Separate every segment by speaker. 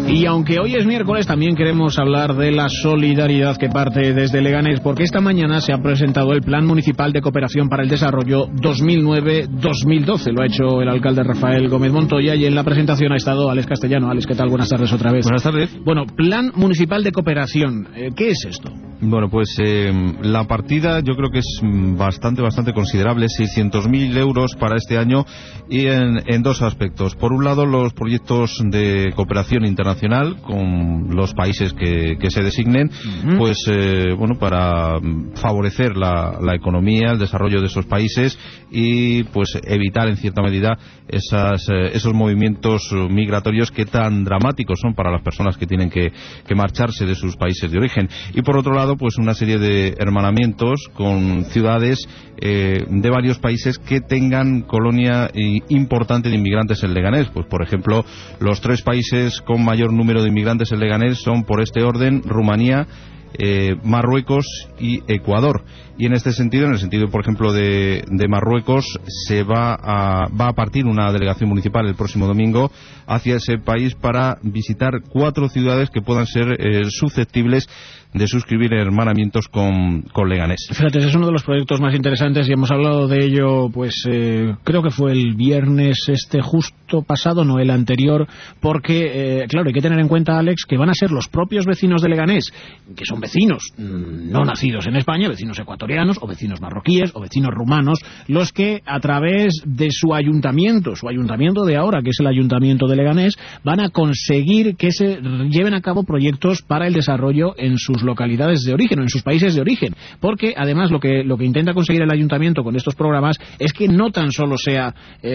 Speaker 1: Y aunque hoy es miércoles, también queremos hablar de la solidaridad que parte desde Leganés, porque esta mañana se ha presentado el Plan Municipal de Cooperación para el Desarrollo 2009-2012. Lo ha hecho el alcalde Rafael Gómez Montoya y en la presentación ha estado Alex Castellano. Alex, ¿qué tal? Buenas tardes otra vez.
Speaker 2: Buenas tardes.
Speaker 1: Bueno, Plan Municipal de Cooperación, ¿qué es esto?
Speaker 2: Bueno, pues la partida yo creo que es bastante considerable, 600.000 euros para este año, y en dos aspectos. Por un lado, los proyectos de cooperación internacional con los países que se designen, pues bueno, para favorecer la economía, el desarrollo de esos países y pues evitar en cierta medida esos movimientos migratorios que tan dramáticos son para las personas que tienen que marcharse de sus países de origen. Y por otro lado, pues una serie de hermanamientos con ciudades de varios países que tengan colonia importante de inmigrantes en Leganés. Pues por ejemplo, los 3 países con mayor número de inmigrantes en Leganés son, por este orden, Rumanía, Marruecos y Ecuador. Y en este sentido, en el sentido por ejemplo de Marruecos, se va a partir una delegación municipal el próximo domingo hacia ese país para visitar 4 ciudades que puedan ser susceptibles de suscribir hermanamientos con Leganés.
Speaker 1: Fíjate, ese es uno de los proyectos más interesantes y hemos hablado de ello, pues creo que fue el viernes justo pasado, no el anterior, porque claro, hay que tener en cuenta, Alex, que van a ser los propios vecinos de Leganés, que son vecinos no nacidos en España, vecinos ecuatorianos o vecinos marroquíes o vecinos rumanos, los que a través de su ayuntamiento de ahora, que es el ayuntamiento de Leganés, van a conseguir que se lleven a cabo proyectos para el desarrollo en sus localidades de origen o en sus países de origen, porque además lo que intenta conseguir el ayuntamiento con estos programas es que no tan solo sea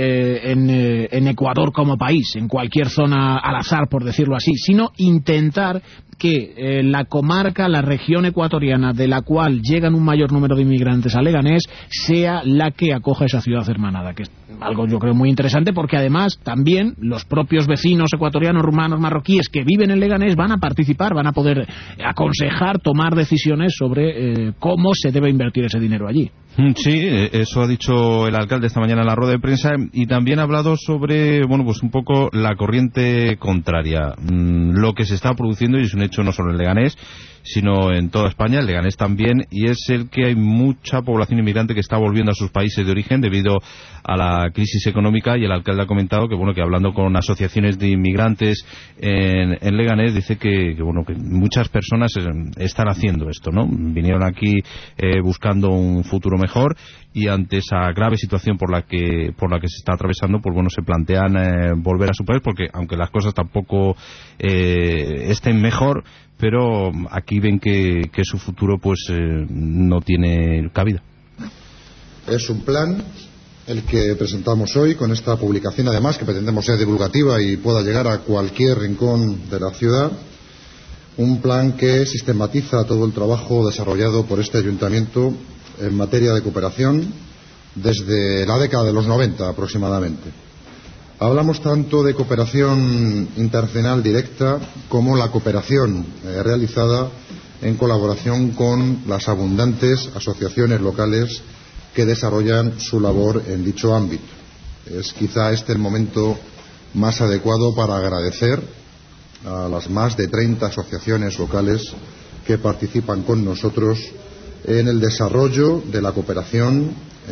Speaker 1: en Ecuador como país, en cualquier zona al azar, por decirlo así, sino intentar que la comarca, la región ecuatoriana de la cual llegan un mayor número de inmigrantes a Leganés, sea la que acoja esa ciudad hermanada, que es algo yo creo muy interesante, porque además también los propios vecinos ecuatorianos, rumanos, marroquíes que viven en Leganés van a participar, van a poder aconsejar, tomar decisiones sobre cómo se debe invertir ese dinero allí.
Speaker 2: Sí, eso ha dicho el alcalde esta mañana en la rueda de prensa, y también ha hablado sobre, bueno, pues un poco la corriente contraria, lo que se está produciendo, y es un hecho no solo en Leganés, sino en toda España, en Leganés también, y es el que hay mucha población inmigrante que está volviendo a sus países de origen debido a la crisis económica, y el alcalde ha comentado que, bueno, que hablando con asociaciones de inmigrantes en Leganés, dice que muchas personas están haciendo esto, ¿no? Vinieron aquí buscando un futuro mejor, y ante esa grave situación por la que se está atravesando, pues bueno, se plantean volver a su país, porque aunque las cosas tampoco estén mejor, pero aquí ven que su futuro pues no tiene cabida.
Speaker 3: Es un plan el que presentamos hoy con esta publicación, además, que pretendemos sea divulgativa y pueda llegar a cualquier rincón de la ciudad. Un plan que sistematiza todo el trabajo desarrollado por este ayuntamiento en materia de cooperación desde la década de los 90 aproximadamente. Hablamos tanto de cooperación internacional directa como la cooperación realizada en colaboración con las abundantes asociaciones locales que desarrollan su labor en dicho ámbito. Es quizá el momento más adecuado para agradecer a las más de 30 asociaciones locales que participan con nosotros en el desarrollo de la cooperación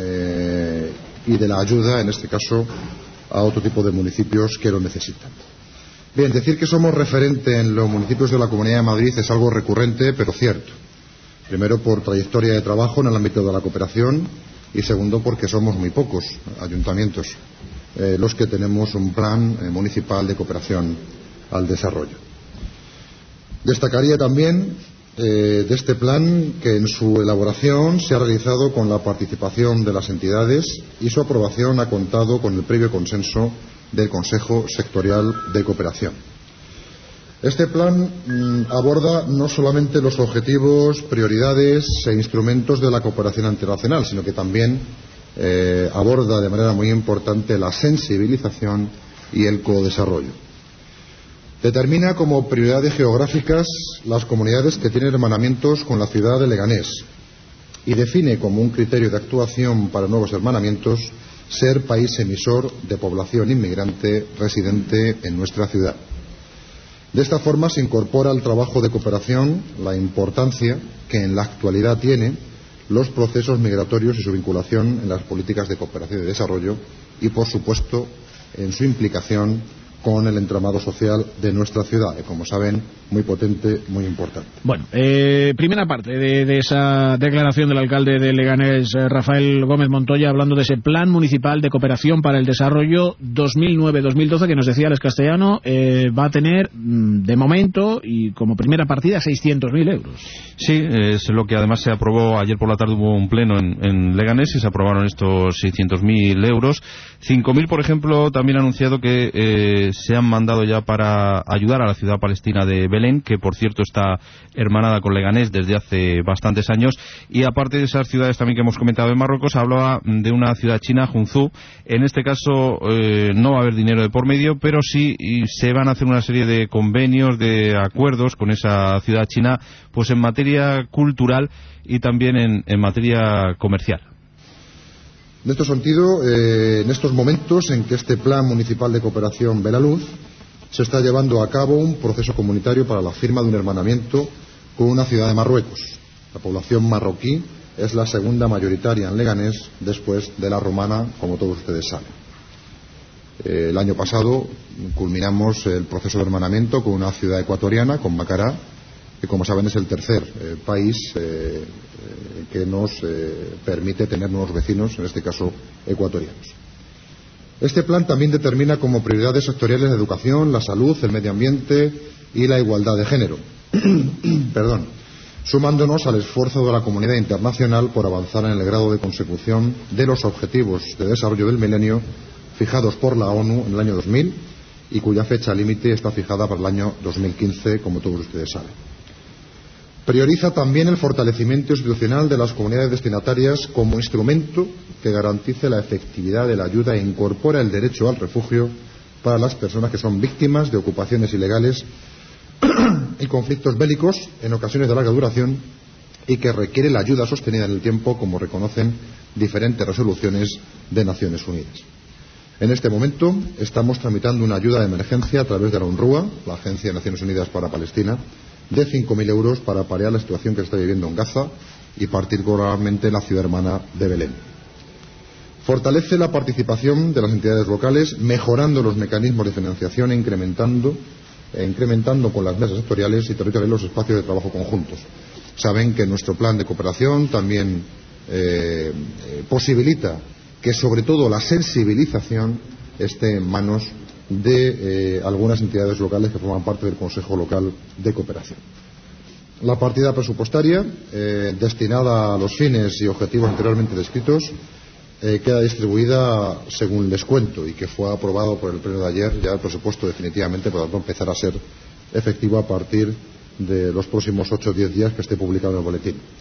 Speaker 3: y de la ayuda, en este caso, a otro tipo de municipios que lo necesitan. Bien, decir que somos referente en los municipios de la Comunidad de Madrid es algo recurrente, pero cierto. Primero, por trayectoria de trabajo en el ámbito de la cooperación, y segundo, porque somos muy pocos ayuntamientos los que tenemos un plan municipal de cooperación al desarrollo. Destacaría también de este plan que en su elaboración se ha realizado con la participación de las entidades, y su aprobación ha contado con el previo consenso del Consejo Sectorial de Cooperación. Este plan aborda no solamente los objetivos, prioridades e instrumentos de la cooperación internacional, sino que también aborda de manera muy importante la sensibilización y el codesarrollo. Determina como prioridades geográficas las comunidades que tienen hermanamientos con la ciudad de Leganés, y define como un criterio de actuación para nuevos hermanamientos ser país emisor de población inmigrante residente en nuestra ciudad. De esta forma se incorpora al trabajo de cooperación la importancia que en la actualidad tiene los procesos migratorios y su vinculación en las políticas de cooperación y desarrollo y, por supuesto, en su implicación con el entramado social de nuestra ciudad, que, como saben, muy potente, muy importante.
Speaker 1: Bueno, primera parte de esa declaración del alcalde de Leganés, Rafael Gómez Montoya, hablando de ese Plan Municipal de Cooperación para el Desarrollo 2009-2012, que nos decía Alex Castellano, va a tener, de momento, y como primera partida, 600.000 euros.
Speaker 2: Sí, es lo que además se aprobó ayer por la tarde. Hubo un pleno en Leganés y se aprobaron estos 600.000 euros. 5.000, por ejemplo, también ha anunciado que se han mandado ya para ayudar a la ciudad palestina de Belén, que por cierto está hermanada con Leganés desde hace bastantes años. Y aparte de esas ciudades también que hemos comentado en Marruecos, hablaba de una ciudad china, Hunzhu. En este caso no va a haber dinero de por medio, pero sí se van a hacer una serie de convenios, de acuerdos con esa ciudad china, pues en materia cultural y también en materia comercial.
Speaker 3: En este sentido, en estos momentos en que este Plan Municipal de Cooperación ve la luz, se está llevando a cabo un proceso comunitario para la firma de un hermanamiento con una ciudad de Marruecos. La población marroquí es la segunda mayoritaria en Leganés después de la romana, como todos ustedes saben. El año pasado culminamos el proceso de hermanamiento con una ciudad ecuatoriana, con Macará, que, como saben, es el tercer país que nos permite tener nuevos vecinos, en este caso ecuatorianos. Este plan también determina como prioridades sectoriales la educación, la salud, el medio ambiente y la igualdad de género. Sumándonos al esfuerzo de la comunidad internacional por avanzar en el grado de consecución de los objetivos de desarrollo del milenio fijados por la ONU en el año 2000 y cuya fecha límite está fijada para el año 2015, como todos ustedes saben. Prioriza también el fortalecimiento institucional de las comunidades destinatarias como instrumento que garantice la efectividad de la ayuda e incorpora el derecho al refugio para las personas que son víctimas de ocupaciones ilegales y conflictos bélicos, en ocasiones de larga duración, y que requiere la ayuda sostenida en el tiempo, como reconocen diferentes resoluciones de Naciones Unidas. En este momento estamos tramitando una ayuda de emergencia a través de la UNRWA, la Agencia de Naciones Unidas para Palestina, de 5.000 euros para paliar la situación que se está viviendo en Gaza y particularmente en la ciudad hermana de Belén. Fortalece la participación de las entidades locales, mejorando los mecanismos de financiación e incrementando con las mesas sectoriales y territoriales los espacios de trabajo conjuntos. Saben que nuestro plan de cooperación también posibilita que sobre todo la sensibilización esté en manos de algunas entidades locales que forman parte del Consejo Local de Cooperación. La partida presupuestaria destinada a los fines y objetivos anteriormente descritos queda distribuida según les cuento y que fue aprobado por el pleno de ayer ya el presupuesto definitivamente, por lo tanto empezará a ser efectivo a partir de los próximos 8 o 10 días que esté publicado en el boletín.